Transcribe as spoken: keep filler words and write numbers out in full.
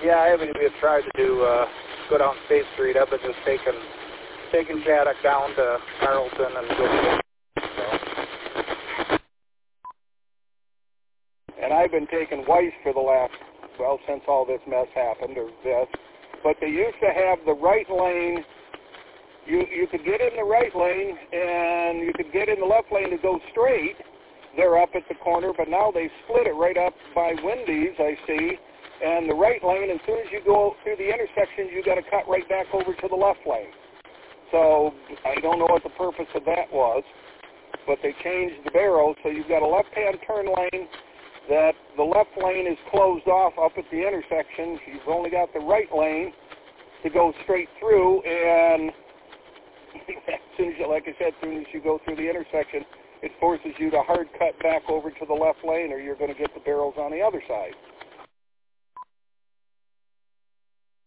Yeah, I haven't even tried to do uh, go down State Street. I've been just taking taking Shattuck down to Carlton and go. So. And I've been taking Weiss for the last, well, since all this mess happened, or this. But they used to have the right lane. You you could get in the right lane, and you could get in the left lane to go straight. They're up at the corner, but now they split it right up by Wendy's, I see. And the right lane, as soon as you go through the intersection, you got to cut right back over to the left lane. So I don't know what the purpose of that was, but they changed the barrel, so you've got a left-hand turn lane that the left lane is closed off up at the intersection. You've only got the right lane to go straight through, and as soon as you, like I said, as soon as you go through the intersection, it forces you to hard cut back over to the left lane, or you're going to get the barrels on the other side.